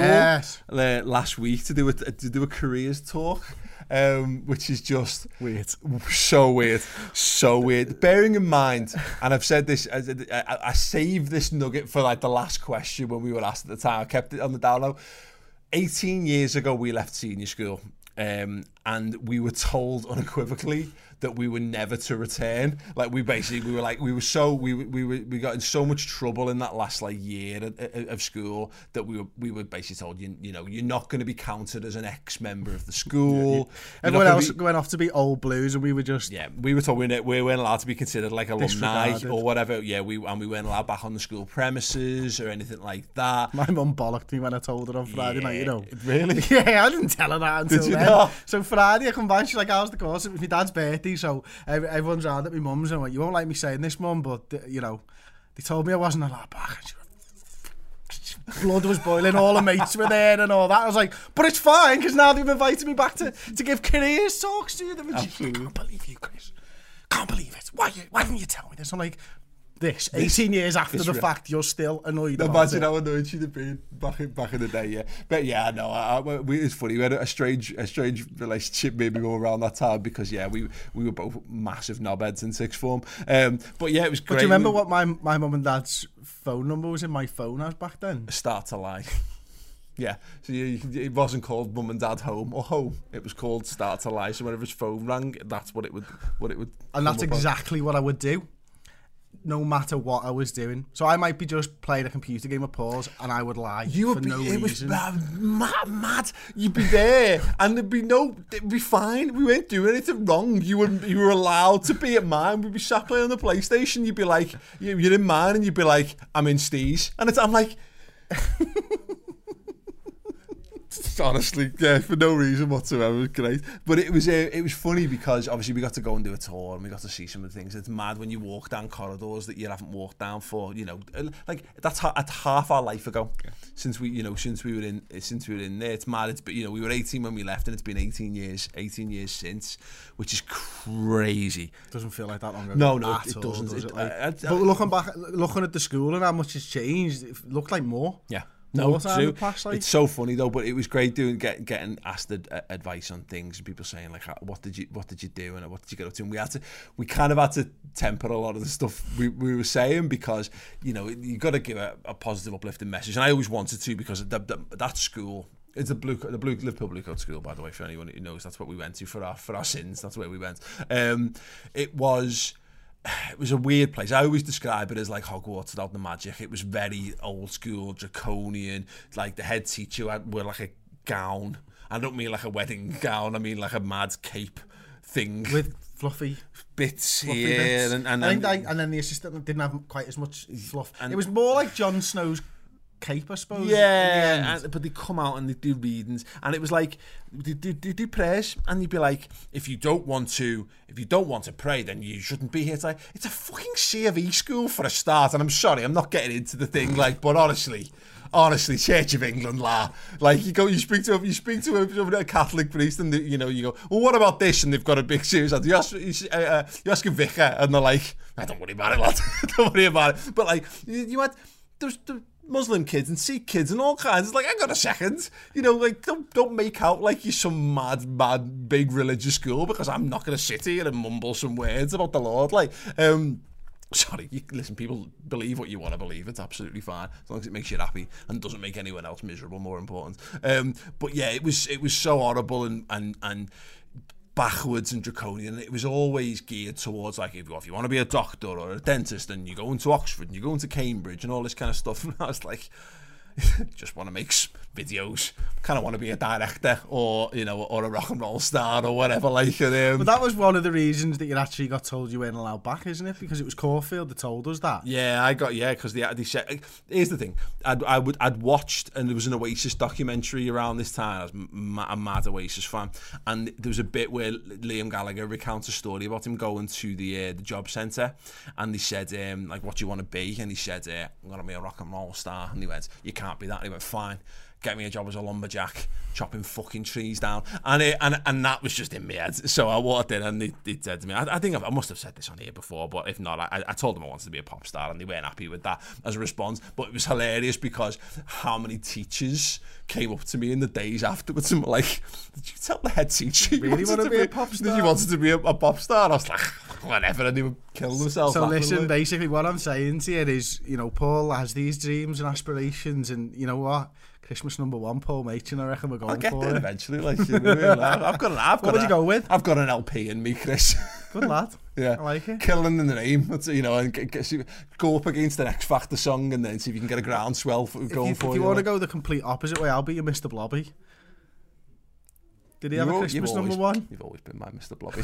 last week to do a careers talk. Which is just weird. So weird. Bearing in mind, and I've said this, I saved this nugget for like the last question when we were asked at the time. I kept it on the down low. 18 years ago, we left senior school, and we were told unequivocally that we were never to return. Like we got in so much trouble in that last year of school that we were basically told, you know, you're not going to be counted as an ex-member of the school. Everyone else went off to be old blues, and we were just we were told we weren't allowed to be considered like alumni or whatever. We weren't allowed back on the school premises or anything like that. My mum bollocked me when I told her on Friday night. You know, really? Yeah, I didn't tell her that until then. Not? So Friday I come back, she's like, how's the course? It was my dad's birthday, so everyone's around at my mum's and went, you won't like me saying this, mum, but you know, they told me I wasn't allowed back. Blood was boiling, all the mates were there and all that. I was like, but it's fine, because now they've invited me back to give careers talks to them. I can't believe you, Chris. Can't believe it. Why didn't you tell me this? I'm like, 18 years after the fact, you're still annoyed about it. Imagine how annoyed she'd have been back in the day, yeah. But yeah, no, it's funny. We had a strange relationship maybe more around that time because, we were both massive knobheads in sixth form. But yeah, it was great. But do you remember what my mum and dad's phone number was in my phone as back then? Start to lie. Yeah, so it wasn't called Mum and Dad Home or Home. It was called Start to Lie. So whenever his phone rang, that's what it would. And that's exactly what I would do, no matter what I was doing. So I might be just playing a computer game of pause, and I would lie for no reason. It was mad. You'd be there, and it'd be fine. We weren't doing anything wrong. You were allowed to be at mine. We'd be sat playing on the PlayStation. You'd be like, you're in mine, and you'd be like, I'm in Steve's, and I'm like. Honestly, yeah, for no reason whatsoever. It was great, but it was funny because obviously we got to go and do a tour and we got to see some of the things. It's mad when you walk down corridors that you haven't walked down for, like that's half our life ago since we were in there. It's mad. It's, we were 18 when we left, and it's been 18 years since, which is crazy. Doesn't feel like that long ago. No, it doesn't. But looking at the school and how much has changed, it looked like more. Yeah. No, it's so funny though. But it was great getting asked advice on things, and people saying like, "What did you do and what did you get up to?" And we kind of had to temper a lot of the stuff we were saying because you got to give a positive, uplifting message. And I always wanted to because that school. It's the Liverpool Blue Coat School, by the way, for anyone who knows. That's what we went to for our sins. That's where we went. It was it was a weird place. I always describe it as like Hogwarts without the magic. It was very old school, draconian. Like the head teacher wore like a gown. I don't mean like a wedding gown. I mean like a mad cape thing with fluffy bits fluffy here, bits. And then the assistant didn't have quite as much fluff. And it was more like Jon Snow's cape, I suppose. Yeah, but they come out and they do readings, and it was like they do prayers, and you'd be like, if you don't want to pray, then you shouldn't be here. It's like, it's a fucking C of E school for a start, and I'm sorry, I'm not getting into the thing, like, but honestly, Church of England, like you speak to a Catholic priest, and you go, well, what about this? And they've got a big series. You ask a vicar, and they're like, don't worry about it, lad. Don't worry about it. But like, you had there's Muslim kids and Sikh kids and all kinds. It's like, hang on a second, like don't make out like you're some mad big religious school, because I'm not going to sit here and mumble some words about the Lord. Like, sorry, listen, people believe what you want to believe. It's absolutely fine, as long as it makes you happy and doesn't make anyone else miserable, more important. But yeah, it was so horrible and backwards and draconian. It was always geared towards, like, if you want to be a doctor or a dentist, and you go into Oxford and you go into Cambridge and all this kind of stuff. And I was like, just want to make videos, kind of want to be a director or or a rock and roll star or whatever, like. But that was one of the reasons that you actually got told you weren't allowed back, isn't it? Because it was Caulfield that told us that. Yeah, because they said, here's the thing, I'd watched, and there was an Oasis documentary around this time. I was a mad Oasis fan, and there was a bit where Liam Gallagher recounts a story about him going to the job centre, and they said, like, what do you want to be? And he said, I'm going to be a rock and roll star. And he went, you can't be that. And he went, fine, get me a job as a lumberjack, chopping fucking trees down. And that was just in my head. So I walked in, and they said to me, I think I must have said this on here before, but if not, I told them I wanted to be a pop star, and they weren't happy with that as a response. But it was hilarious, because how many teachers came up to me in the days afterwards and were like, did you tell the head teacher you really wanted to be a pop star? Did you wanted to be a pop star? And I was like, whatever, and they would kill themselves. So listen, basically what I'm saying to you is, Paul has these dreams and aspirations, and you know what? Christmas #1, Paul Machin, I reckon we're going for it. I'll get there eventually, like, what would you go with? I've got an LP in me, Chris. Good lad. Yeah. I like it. Killing in the name, and go up against the X Factor song, and then see if you can get a groundswell going for you. If you want to go the complete opposite way, I'll be your Mr. Blobby. Did he have a Christmas #1? You've always been my Mr. Blobby.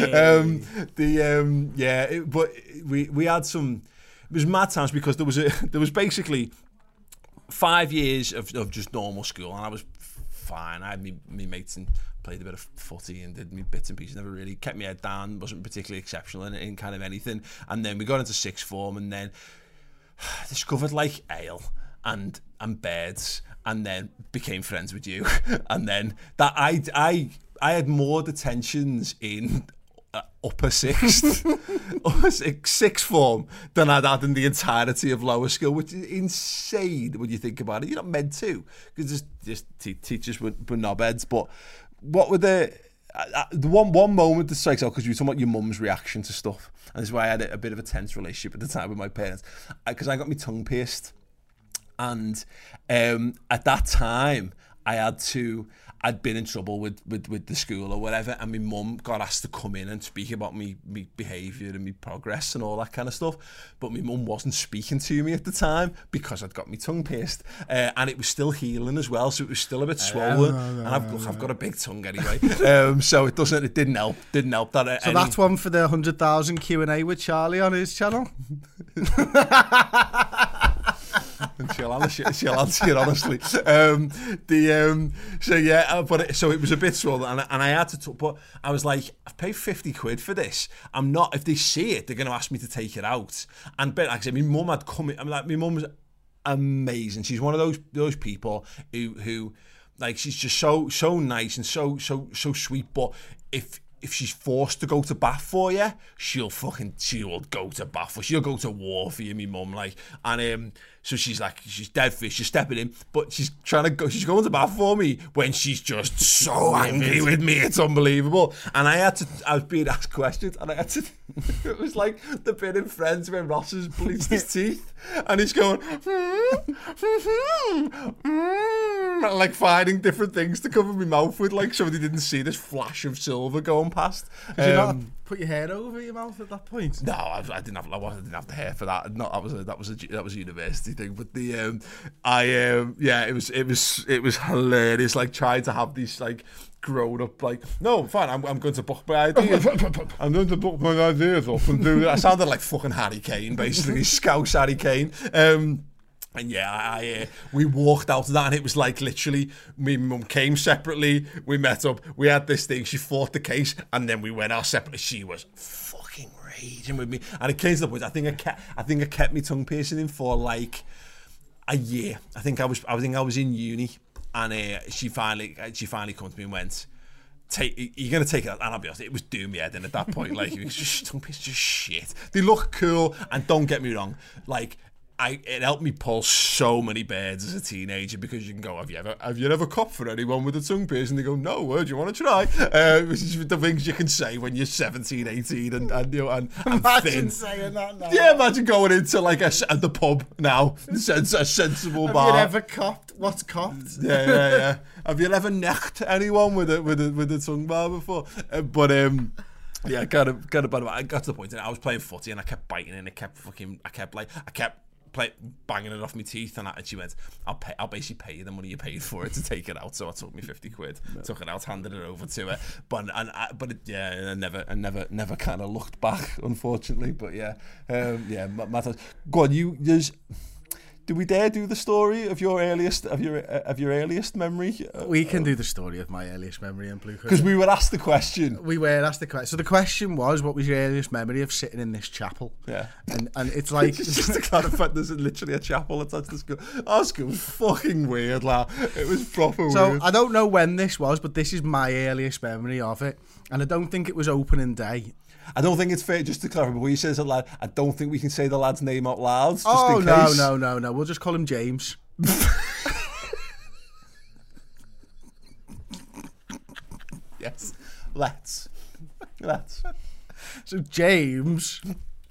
But we had some. It was mad times, because there was basically 5 years of just normal school, and I was fine. I had me mates and played a bit of footy and did me bits and pieces. Never really kept my head down. Wasn't particularly exceptional in kind of anything. And then we got into sixth form, and then discovered like ale and birds, and then became friends with you. And then that I had more detentions in upper sixth form than I'd had in the entirety of lower school, which is insane when you think about it. You're not meant to, because just teachers were knobheads. But what were the one moment that strikes out, because you were talking about your mum's reaction to stuff, and this is why I had a bit of a tense relationship at the time with my parents, because I got my tongue pierced, and at that time I'd been in trouble with the school or whatever, and my mum got asked to come in and speak about me behaviour and me progress and all that kind of stuff. But my mum wasn't speaking to me at the time, because I'd got my tongue pierced, and it was still healing as well, so it was still a bit swollen. And I've got a big tongue anyway, so it didn't help that. So that's one for the 100,000 Q&A with Charlie on his channel. And she'll answer it honestly. So it was a bit swollen, and I had to but I was like, I've paid 50 quid for this. I'm not, if they see it, they're going to ask me to take it out. And like I said, my mum had come in. I'm like, my mum's amazing. She's one of those people who like, she's just so nice and so sweet. But if she's forced to go to bat for you, she'll go to bat for you. She'll go to war for you, me mum, like. And so she's dead fish, she's stepping in, but she's going to bat for me when she's just so angry with me. It's unbelievable. And I was being asked questions, and it was like the bit in Friends when Ross has bleached his teeth, and he's going, like finding different things to cover my mouth with, like, so they didn't see this flash of silver going going past. Did you not put your hair over your mouth at that point? No, I didn't have the hair for that. No, that was a university thing. But it was hilarious. Like trying to have these like grown up like, no, fine, I'm going to book my ideas. I'm going to book my ideas up and do that. I sounded like fucking Harry Kane, basically, Scouse Harry Kane. And yeah, we walked out of that, and it was like literally, me and mum came separately, we met up, we had this thing, she fought the case, and then we went out separately. She was fucking raging with me, and it came to the point, I think I kept my tongue piercing in for like a year. I think I was in uni, and she finally come to me and went, you're going to take it, and I'll be honest, it was doom your head in at that point. Like, it was just tongue piercing, just shit. They look cool, and don't get me wrong, like, it helped me pull so many birds as a teenager, because you can go, have you ever copped for anyone with a tongue piercing? They go, no, do you want to try? Which is the things you can say when you're 17, 18 and imagine thin. saying that now. Yeah, imagine going into like the pub now, a sensible bar. Have you ever copped? What's copped? Yeah. Have you ever necked anyone with a tongue bar before? Yeah, I got to the point that I was playing footy and I kept biting and I kept banging it off my teeth, and she went, I'll basically pay you the money you paid for it to take it out. So I took me 50 quid, took it out, handed it over to her, I never kind of looked back, unfortunately. But Matt, go on, do we dare do the story of your earliest memory? We can do the story of my earliest memory in Blue Hood. Because we were asked the question. So the question was, what was your earliest memory of sitting in this chapel? Yeah. And it's like... just to clarify, there's literally a chapel attached to school. Our school was fucking weird, lad. It was proper weird. So I don't know when this was, but this is my earliest memory of it. And I don't think it was opening day. I don't think it's fair, just to clarify, but when you say that lad, I don't think we can say the lad's name out loud. Just in case. No. We'll just call him James. Yes. Let's. So James.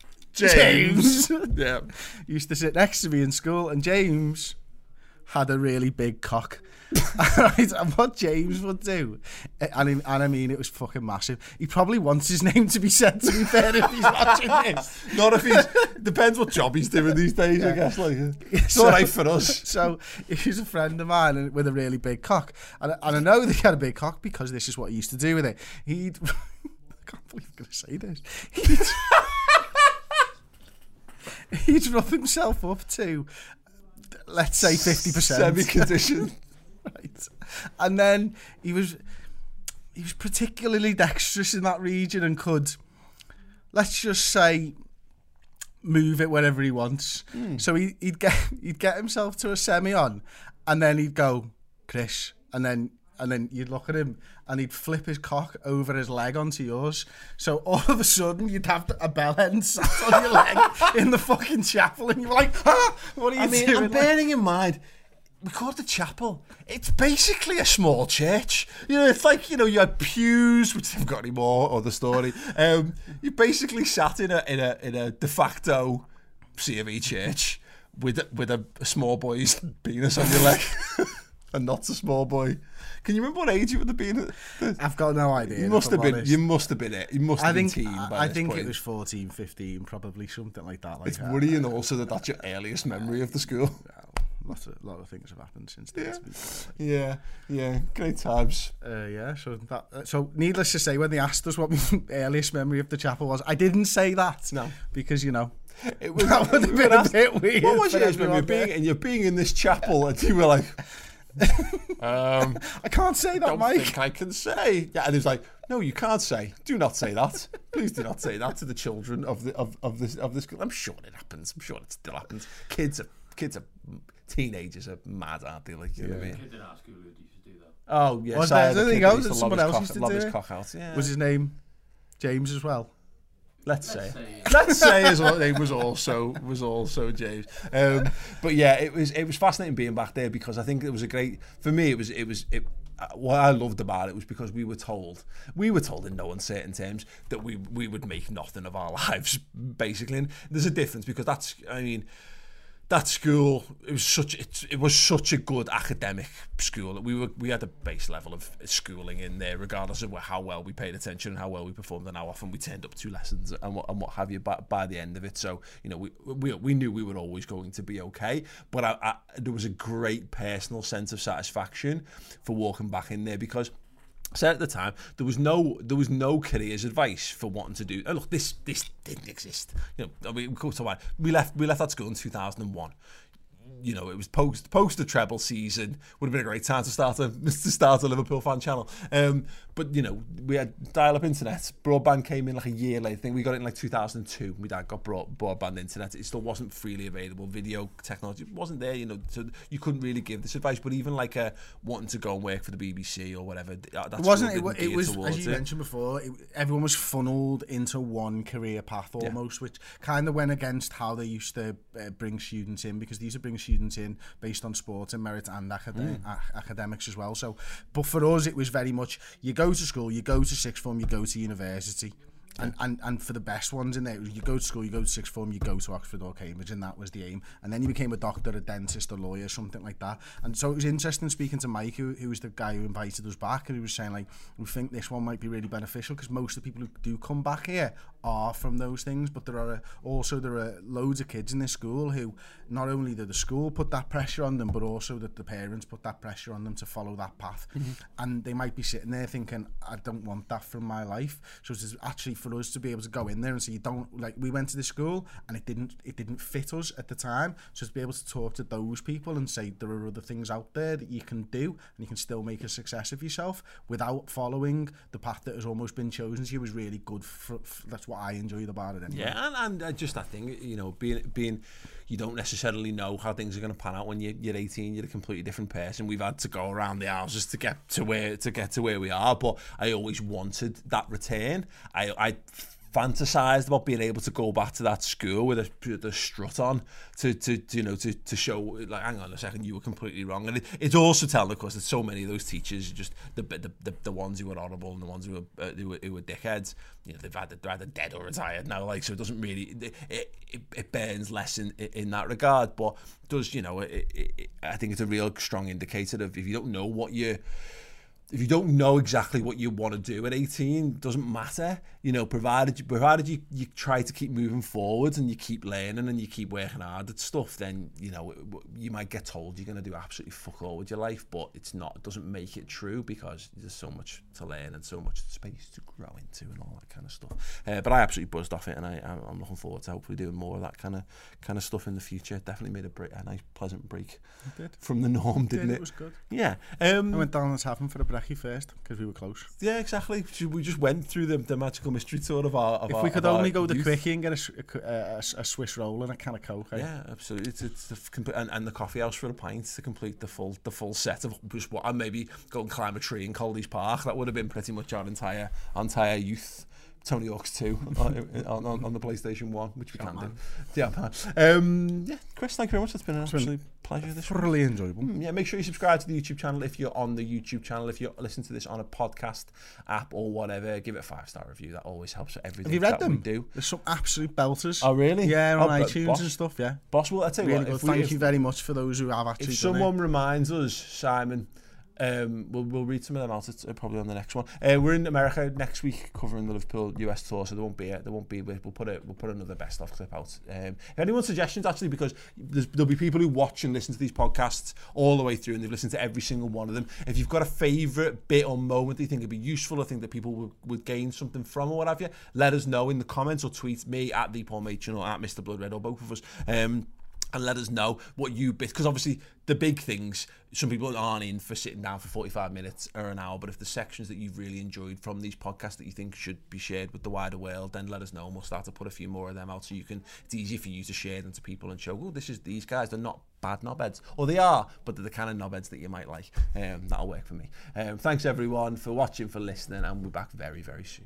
Yeah. Used to sit next to me in school, and James had a really big cock. Right, and what James would do, and I mean, it was fucking massive. He probably wants his name to be said, to be fair, if he's watching this. Not if he's... Depends what job he's doing these days, I guess. Like, it's all right for us. So he's a friend of mine with a really big cock, and I know that he had a big cock because this is what he used to do with it. I can't believe I'm going to say this. He'd rub himself up to, let's say, 50%. Semi-condition. Right. And then he was particularly dexterous in that region and could, let's just say, move it wherever he wants. So he'd get himself to a semi on, and then he'd go, Chris, and then you'd look at him and he'd flip his cock over his leg onto yours. So all of a sudden you'd have a bell end sat on your leg in the fucking chapel, and you were like, what are you doing? I'm bearing in mind, we call it the chapel. It's basically a small church. You know, it's like, you know, you had pews, which haven't got any more, or the story. You basically sat in a de facto C of E church with a small boy's penis on your leg. And not a small boy. Can you remember what age you would have been? I've got no idea. You must have been it. You must have been teen by this point. I think it was 14, 15, probably something like that. It's worrying also that's your earliest memory of the school. A lot of things have happened since then. Yeah. Great times. So needless to say, when they asked us what my earliest memory of the chapel was, I didn't say that. No, because that would have been a bit weird. What was your earliest memory? You're being in this chapel, and you were like, I can't say that, Mike. I don't think I can say. Yeah, and he was like, no, you can't say. Do not say that. Please do not say that to the children of this school. I'm sure it happens. I'm sure it still happens. Kids are teenagers are mad, aren't they? Like, you know what I mean? Kid in our school who used to do that. Oh yeah. There you go. Someone else used to do it. Cock out. Yeah. Was his name James as well? Let's say his name was also James. But yeah, it was fascinating being back there, because I think it was a great, for me. What I loved about it was because we were told in no uncertain terms that we would make nothing of our lives, basically. And there's a difference, because that school, it was such a good academic school. We had a base level of schooling in there, regardless of how well we paid attention and how well we performed and how often we turned up to lessons and what have you by the end of it. So, you know, we knew we were always going to be okay, but there was a great personal sense of satisfaction for walking back in there, because I said at the time, there was no careers advice for wanting to do. Oh, look, this didn't exist. You know, I mean, we left that school in 2001. You know, it was post the treble season. Would have been a great time to start a Liverpool fan channel. But you know, we had dial-up internet. Broadband came in like a year later. I think we got it in like 2002. My dad got broadband internet. It still wasn't freely available. Video technology wasn't there. You know, so you couldn't really give this advice. But even like wanting to go and work for the BBC or whatever, it was as you mentioned before. Everyone was funneled into one career path almost, which kind of went against how they used to bring students in, because these are bringing students in based on sport and merit and academics as well. So, but for us, it was very much, you go to school, you go to sixth form, you go to university. And for the best ones in there, you go to school, you go to sixth form, you go to Oxford or Cambridge, and that was the aim. And then you became a doctor, a dentist, a lawyer, something like that. And so it was interesting speaking to Mike, who was the guy who invited us back, and he was saying, like, we think this one might be really beneficial, because most of the people who do come back here are from those things. But there are loads of kids in this school who, not only did the school put that pressure on them, but also that the parents put that pressure on them to follow that path. And they might be sitting there thinking, I don't want that from my life. So it's actually for us to be able to go in there and say, you don't, like, we went to the school and it didn't fit us at the time, so to be able to talk to those people and say there are other things out there that you can do and you can still make a success of yourself without following the path that has almost been chosen to you was really good. That's what I enjoyed about it anyway. Yeah, and just that thing, you know, being you don't necessarily know how things are going to pan out when you're 18. You're a completely different person. We've had to go around the houses to get to where we are, but I always wanted that return. I fantasized about being able to go back to that school with a strut on to show, like, hang on a second, you were completely wrong. And it's also telling, of course, that so many of those teachers, just the ones who were horrible and the ones who were dickheads, you know, they're either dead or retired now. Like, so it doesn't really it burns less in that regard. But does, you know, I think it's a real strong indicator of, if you don't know exactly what you want to do at 18, it doesn't matter, you know, provided you try to keep moving forwards and you keep learning and you keep working hard at stuff, then, you know, you might get told you're going to do absolutely fuck all with your life, but it doesn't make it true, because there's so much to learn and so much space to grow into and all that kind of stuff. But I absolutely buzzed off it, and I'm looking forward to hopefully doing more of that kind of stuff in the future. It definitely made a nice pleasant break from the norm, didn't it? It was good. Yeah. I went down to Tavern for a brekkie first, because we were close. Yeah, exactly. We just went through the magical mystery tour of our. If we could only go the quickie and get a Swiss roll and a can of Coke. Yeah, absolutely. It's and the coffee house for a pint to complete the full set of just what. And maybe go and climb a tree in Coldy's Park. That would have been pretty much our entire youth. Tony Hawk's 2 on the PlayStation 1, which we can do. Yeah, man. Yeah, Chris, thank you very much. It's been an absolute pleasure. Thoroughly enjoyable. Yeah, make sure you subscribe to the YouTube channel if you're on the YouTube channel. If you're listening to this on a podcast app or whatever, give it a 5-star review. That always helps with everything. Have you read them? We do. There's some absolute belters. Oh, really? Yeah, on iTunes and stuff, yeah. Boss, well, I tell you really what. Thank you very much for those who have actually If someone reminds us, Simon, we'll read some of them out probably on the next one. We're in America next week covering the Liverpool US tour, so there won't be. We'll put another best of clip out. If anyone's suggestions, actually, because there'll be people who watch and listen to these podcasts all the way through, and they've listened to every single one of them. If you've got a favourite bit or moment that you think would be useful, or think that people would gain something from, or what have you, let us know in the comments, or tweet me at the Paul Machin or at Mr. Blood Red, or both of us. And let us know what you bit, because obviously the big things, some people aren't in for sitting down for 45 minutes or an hour, but if the sections that you've really enjoyed from these podcasts that you think should be shared with the wider world, then let us know, and we'll start to put a few more of them out, so it's easy for you to share them to people and show, these guys, they're not bad knobheads, or they are, but they're the kind of knobheads that you might like. That'll work for me. Thanks everyone for watching, for listening, and we'll be back very, very soon.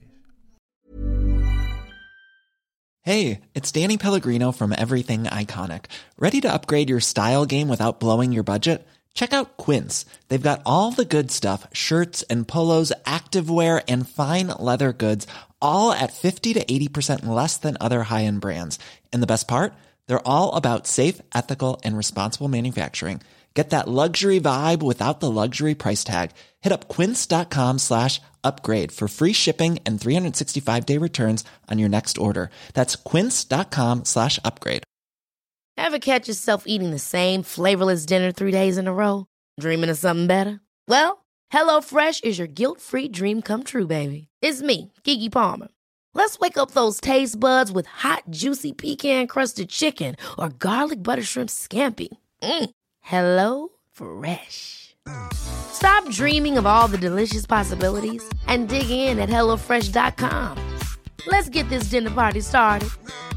Hey, it's Danny Pellegrino from Everything Iconic. Ready to upgrade your style game without blowing your budget? Check out Quince. They've got all the good stuff, shirts and polos, activewear, and fine leather goods, all at 50 to 80% less than other high-end brands. And the best part? They're all about safe, ethical, and responsible manufacturing. Get that luxury vibe without the luxury price tag. Hit up quince.com/upgrade for free shipping and 365-day returns on your next order. That's quince.com/upgrade. Ever catch yourself eating the same flavorless dinner 3 days in a row? Dreaming of something better? Well, HelloFresh is your guilt-free dream come true, baby. It's me, Keke Palmer. Let's wake up those taste buds with hot, juicy pecan-crusted chicken or garlic butter shrimp scampi. Hello Fresh. Stop dreaming of all the delicious possibilities and dig in at HelloFresh.com. Let's get this dinner party started.